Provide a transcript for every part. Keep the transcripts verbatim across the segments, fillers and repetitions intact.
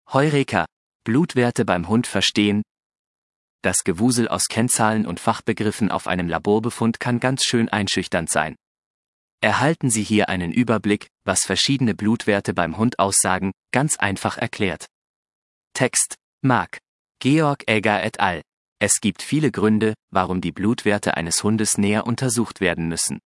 Heureka! Blutwerte beim Hund verstehen. Das Gewusel aus Kennzahlen und Fachbegriffen auf einem Laborbefund kann ganz schön einschüchternd sein. Erhalten Sie hier einen Überblick, was verschiedene Blutwerte beim Hund aussagen, ganz einfach erklärt. Text: Mark. Georg Egger et al. Es gibt viele Gründe, warum die Blutwerte eines Hundes näher untersucht werden müssen.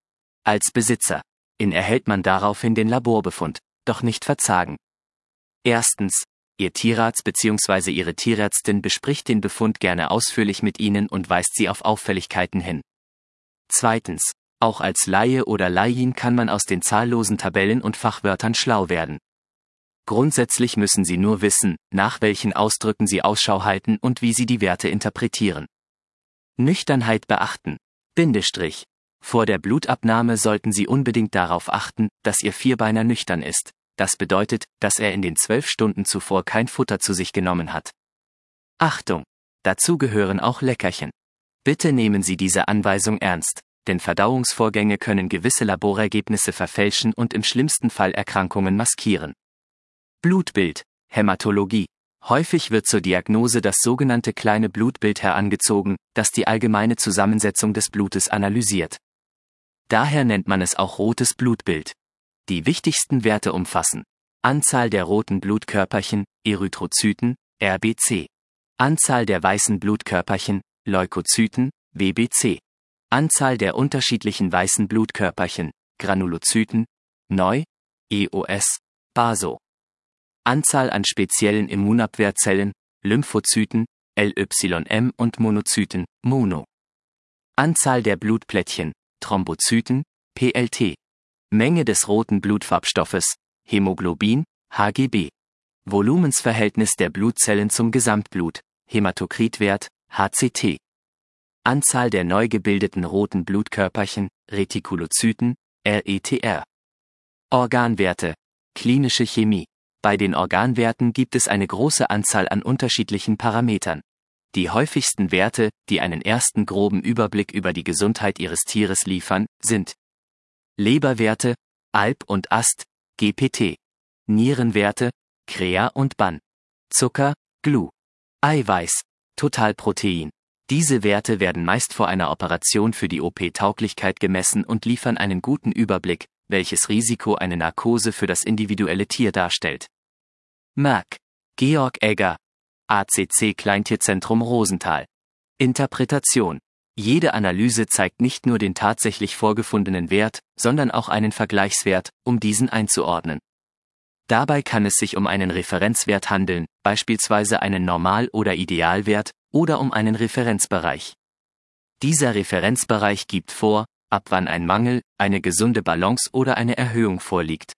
Als Besitzer in erhält man daraufhin den Laborbefund, doch nicht verzagen. Erstens: Ihr Tierarzt bzw. Ihre Tierärztin bespricht den Befund gerne ausführlich mit Ihnen und weist Sie auf Auffälligkeiten hin. Zweitens: Auch als Laie oder Laien kann man aus den zahllosen Tabellen und Fachwörtern schlau werden. Grundsätzlich müssen Sie nur wissen, nach welchen Ausdrücken Sie Ausschau halten und wie Sie die Werte interpretieren. Nüchternheit beachten. Bindestrich. Vor der Blutabnahme sollten Sie unbedingt darauf achten, dass Ihr Vierbeiner nüchtern ist. Das bedeutet, dass er in den zwölf Stunden zuvor kein Futter zu sich genommen hat. Achtung! Dazu gehören auch Leckerchen. Bitte nehmen Sie diese Anweisung ernst, denn Verdauungsvorgänge können gewisse Laborergebnisse verfälschen und im schlimmsten Fall Erkrankungen maskieren. Blutbild, Hämatologie. Häufig wird zur Diagnose das sogenannte kleine Blutbild herangezogen, das die allgemeine Zusammensetzung des Blutes analysiert. Daher nennt man es auch rotes Blutbild. Die wichtigsten Werte umfassen: Anzahl der roten Blutkörperchen, Erythrozyten, R B C. Anzahl der weißen Blutkörperchen, Leukozyten, W B C. Anzahl der unterschiedlichen weißen Blutkörperchen, Granulozyten, Neu, E O S, Baso. Anzahl an speziellen Immunabwehrzellen, Lymphozyten, L Y M und Monozyten, Mono. Anzahl der Blutplättchen, Thrombozyten, P L T. Menge des roten Blutfarbstoffes, Hämoglobin, H G B. Volumensverhältnis der Blutzellen zum Gesamtblut, Hämatokritwert, H C T. Anzahl der neu gebildeten roten Blutkörperchen, Retikulozyten, R E T R. Organwerte, klinische Chemie. Bei den Organwerten gibt es eine große Anzahl an unterschiedlichen Parametern. Die häufigsten Werte, die einen ersten groben Überblick über die Gesundheit Ihres Tieres liefern, sind Leberwerte, A L P und A S T, G P T. Nierenwerte, C R E A und B A N. Zucker, G L U. Eiweiß, Totalprotein. Diese Werte werden meist vor einer Operation für die O P-Tauglichkeit gemessen und liefern einen guten Überblick, welches Risiko eine Narkose für das individuelle Tier darstellt. Merck. Georg Egger. A C C Kleintierzentrum Rosenthal. Interpretation. Jede Analyse zeigt nicht nur den tatsächlich vorgefundenen Wert, sondern auch einen Vergleichswert, um diesen einzuordnen. Dabei kann es sich um einen Referenzwert handeln, beispielsweise einen Normal- oder Idealwert, oder um einen Referenzbereich. Dieser Referenzbereich gibt vor, ab wann ein Mangel, eine gesunde Balance oder eine Erhöhung vorliegt.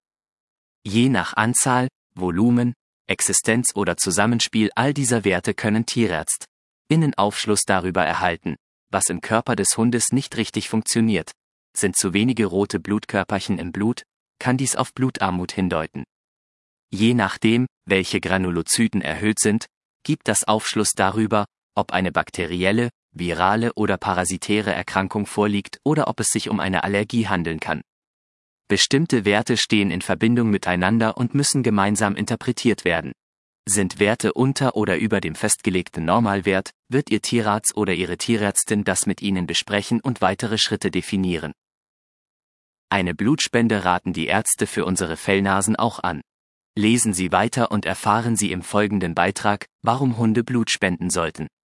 Je nach Anzahl, Volumen, Existenz oder Zusammenspiel all dieser Werte können TierärztInnen Aufschluss darüber erhalten, was im Körper des Hundes nicht richtig funktioniert. Sind zu wenige rote Blutkörperchen im Blut, kann dies auf Blutarmut hindeuten. Je nachdem, welche Granulozyten erhöht sind, gibt das Aufschluss darüber, ob eine bakterielle, virale oder parasitäre Erkrankung vorliegt oder ob es sich um eine Allergie handeln kann. Bestimmte Werte stehen in Verbindung miteinander und müssen gemeinsam interpretiert werden. Sind Werte unter oder über dem festgelegten Normalwert, wird Ihr Tierarzt oder Ihre Tierärztin das mit Ihnen besprechen und weitere Schritte definieren. Eine Blutspende raten die Ärzte für unsere Fellnasen auch an. Lesen Sie weiter und erfahren Sie im folgenden Beitrag, warum Hunde Blut spenden sollten.